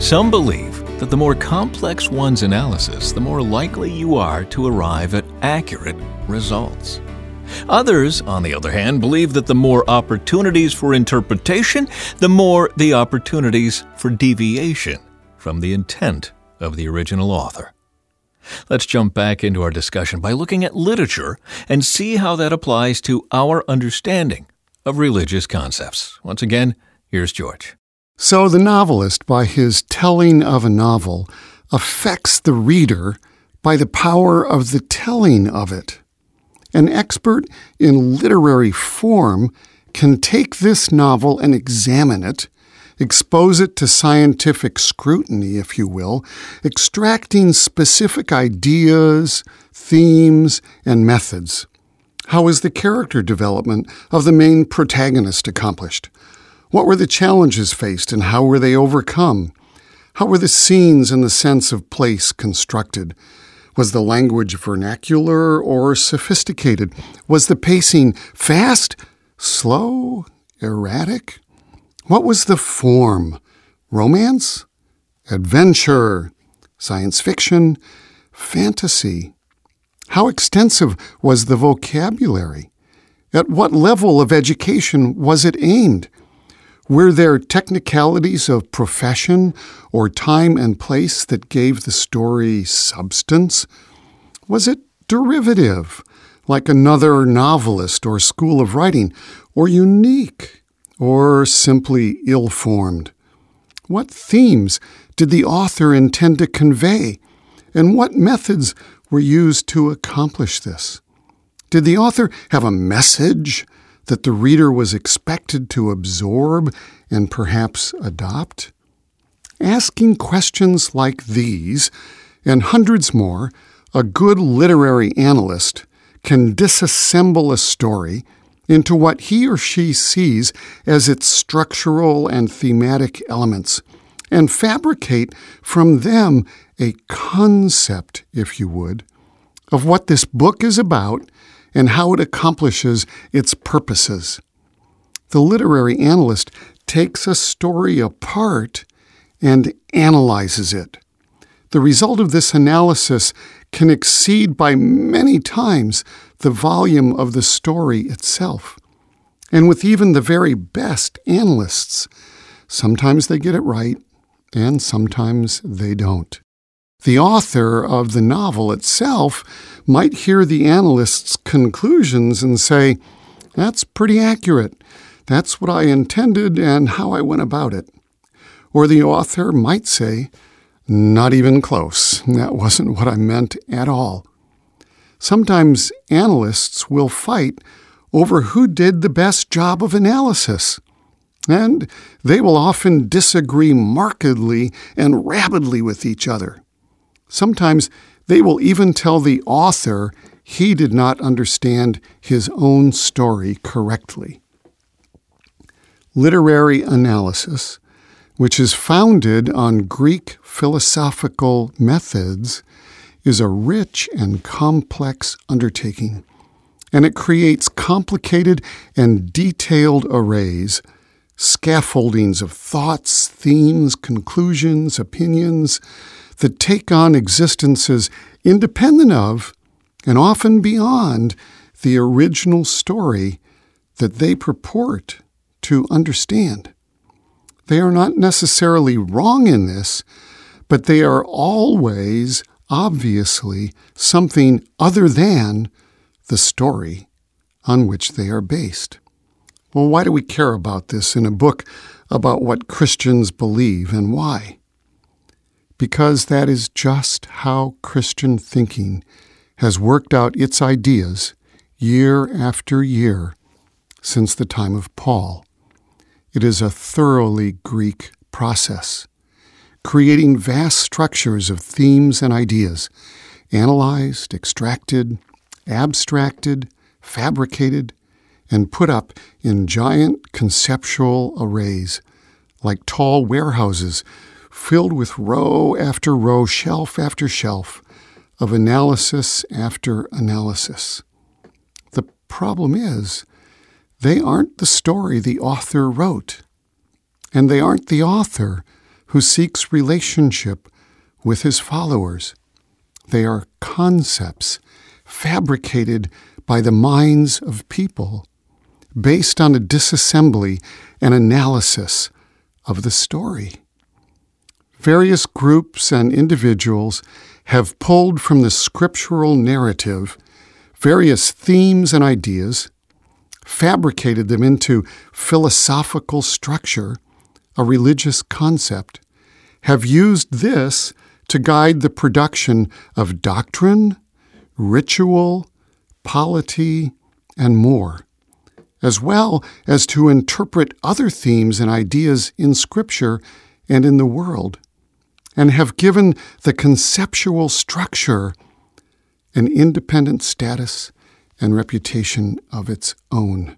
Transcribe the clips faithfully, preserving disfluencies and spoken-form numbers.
Some believe that the more complex one's analysis, the more likely you are to arrive at accurate results. Others, on the other hand, believe that the more opportunities for interpretation, the more the opportunities for deviation from the intent of the original author. Let's jump back into our discussion by looking at literature and see how that applies to our understanding of religious concepts. Once again, here's George. So the novelist, by his telling of a novel, affects the reader by the power of the telling of it. An expert in literary form can take this novel and examine it, expose it to scientific scrutiny, if you will, extracting specific ideas, themes, and methods. How is the character development of the main protagonist accomplished? What were the challenges faced and how were they overcome? How were the scenes and the sense of place constructed? Was the language vernacular or sophisticated? Was the pacing fast, slow, erratic? What was the form? Romance? Adventure? Science fiction? Fantasy? How extensive was the vocabulary? At what level of education was it aimed? Were there technicalities of profession or time and place that gave the story substance? Was it derivative, like another novelist or school of writing, or unique, or simply ill-formed? What themes did the author intend to convey, and what methods were used to accomplish this? Did the author have a message that the reader was expected to absorb and perhaps adopt? Asking questions like these, and hundreds more, a good literary analyst can disassemble a story into what he or she sees as its structural and thematic elements, and fabricate from them a concept, if you would, of what this book is about and how it accomplishes its purposes. The literary analyst takes a story apart and analyzes it. The result of this analysis can exceed by many times the volume of the story itself. And with even the very best analysts, sometimes they get it right and sometimes they don't. The author of the novel itself might hear the analyst's conclusions and say, "That's pretty accurate. That's what I intended and how I went about it." Or the author might say, "Not even close. That wasn't what I meant at all." Sometimes analysts will fight over who did the best job of analysis, and they will often disagree markedly and rapidly with each other. Sometimes they will even tell the author he did not understand his own story correctly. Literary analysis, which is founded on Greek philosophical methods, is a rich and complex undertaking, and it creates complicated and detailed arrays, scaffoldings of thoughts, themes, conclusions, opinions, that take on existences independent of and often beyond the original story that they purport to understand. They are not necessarily wrong in this, but they are always, obviously, something other than the story on which they are based. Well, why do we care about this in a book about what Christians believe and why? Because that is just how Christian thinking has worked out its ideas year after year since the time of Paul. It is a thoroughly Greek process, creating vast structures of themes and ideas, analyzed, extracted, abstracted, fabricated, and put up in giant conceptual arrays, like tall warehouses filled with row after row, shelf after shelf, of analysis after analysis. The problem is, they aren't the story the author wrote, and they aren't the author who seeks relationship with his followers. They are concepts fabricated by the minds of people based on a disassembly and analysis of the story. Various groups and individuals have pulled from the scriptural narrative various themes and ideas, fabricated them into philosophical structure, a religious concept, have used this to guide the production of doctrine, ritual, polity, and more, as well as to interpret other themes and ideas in Scripture and in the world, and have given the conceptual structure an independent status and reputation of its own.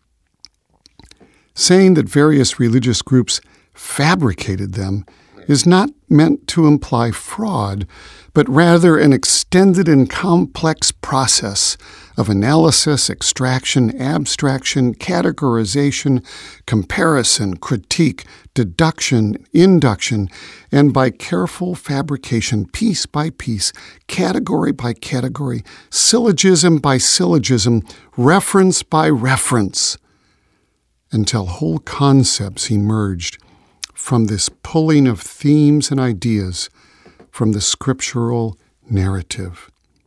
Saying that various religious groups fabricated them is not meant to imply fraud, but rather an extended and complex process of analysis, extraction, abstraction, categorization, comparison, critique, deduction, induction, and by careful fabrication, piece by piece, category by category, syllogism by syllogism, reference by reference, until whole concepts emerged from this pulling of themes and ideas from the scriptural narrative.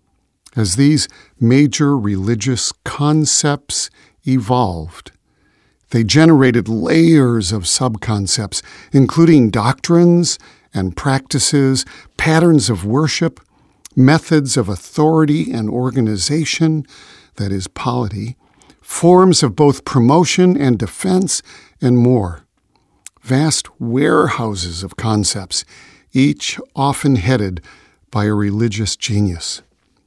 As these major religious concepts evolved, they generated layers of subconcepts, including doctrines and practices, patterns of worship, methods of authority and organization, that is, polity, forms of both promotion and defense, and more. Vast warehouses of concepts, each often headed by a religious genius.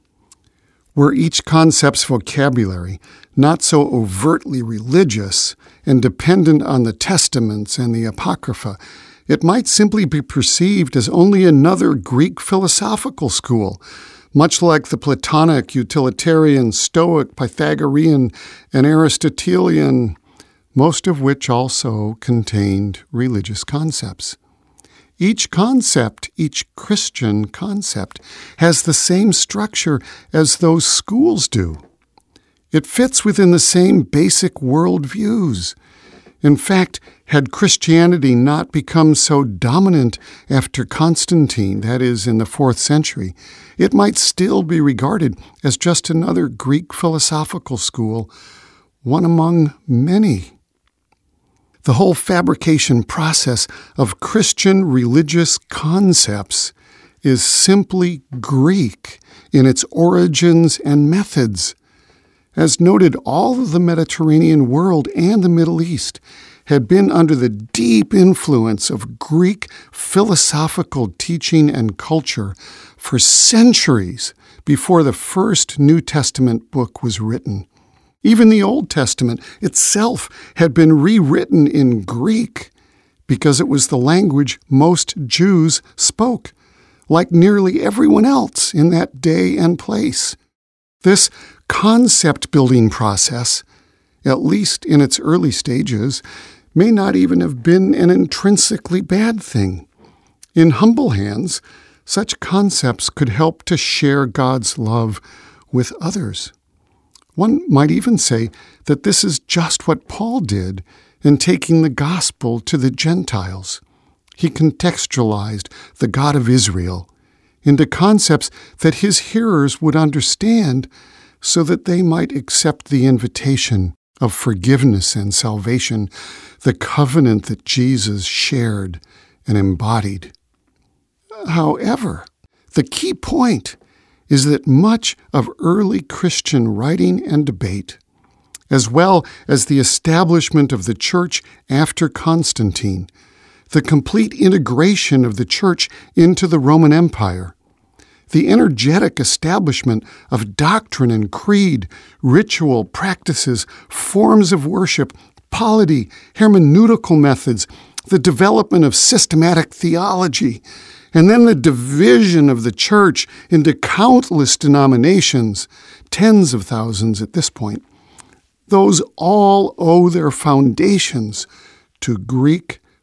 Were each concept's vocabulary not so overtly religious and dependent on the Testaments and the Apocrypha, it might simply be perceived as only another Greek philosophical school, much like the Platonic, utilitarian, Stoic, Pythagorean, and Aristotelian, most of which also contained religious concepts. Each concept, each Christian concept, has the same structure as those schools do. It fits within the same basic worldviews. In fact, had Christianity not become so dominant after Constantine, that is, in the fourth century, it might still be regarded as just another Greek philosophical school, one among many. The whole fabrication process of Christian religious concepts is simply Greek in its origins and methods. As noted, all of the Mediterranean world and the Middle East had been under the deep influence of Greek philosophical teaching and culture for centuries before the first New Testament book was written. Even the Old Testament itself had been rewritten in Greek because it was the language most Jews spoke, like nearly everyone else in that day and place. This concept-building process, at least in its early stages, may not even have been an intrinsically bad thing. In humble hands, such concepts could help to share God's love with others. One might even say that this is just what Paul did in taking the gospel to the Gentiles. He contextualized the God of Israel into concepts that his hearers would understand so that they might accept the invitation of forgiveness and salvation, the covenant that Jesus shared and embodied. However, the key point is that much of early Christian writing and debate, as well as the establishment of the church after Constantine, the complete integration of the church into the Roman Empire, the energetic establishment of doctrine and creed, ritual practices, forms of worship, polity, hermeneutical methods, the development of systematic theology, and then the division of the church into countless denominations, tens of thousands at this point. Those all owe their foundations to Greek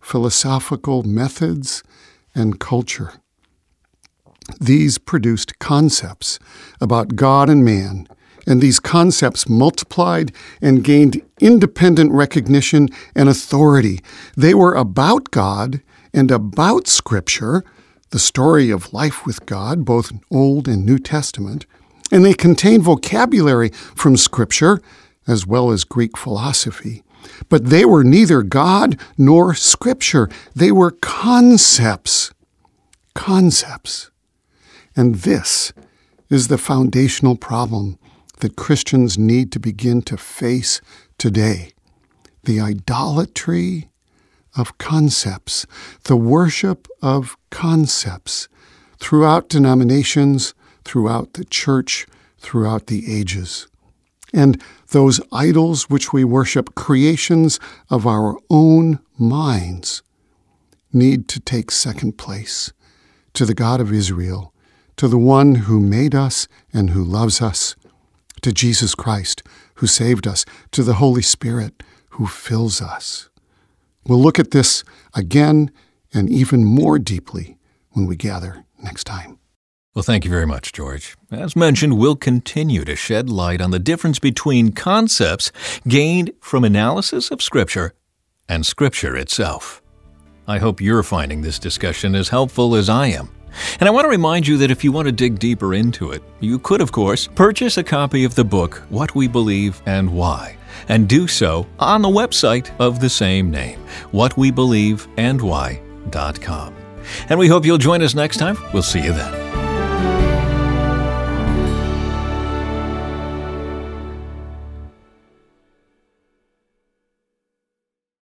philosophical methods, and culture. These produced concepts about God and man, and these concepts multiplied and gained independent recognition and authority. They were about God and about Scripture, the story of life with God, both Old and New Testament, and they contained vocabulary from Scripture as well as Greek philosophy. But they were neither God nor Scripture. They were concepts. Concepts. And this is the foundational problem that Christians need to begin to face today. The idolatry of concepts, the worship of concepts throughout denominations, throughout the church, throughout the ages. And those idols which we worship, creations of our own minds, need to take second place to the God of Israel, to the one who made us and who loves us, to Jesus Christ, who saved us, to the Holy Spirit, who fills us. We'll look at this again and even more deeply when we gather next time. Well, thank you very much, George. As mentioned, we'll continue to shed light on the difference between concepts gained from analysis of Scripture and Scripture itself. I hope you're finding this discussion as helpful as I am. And I want to remind you that if you want to dig deeper into it, you could, of course, purchase a copy of the book, What We Believe and Why, and do so on the website of the same name, what we believe and why dot com. And we hope you'll join us next time. We'll see you then.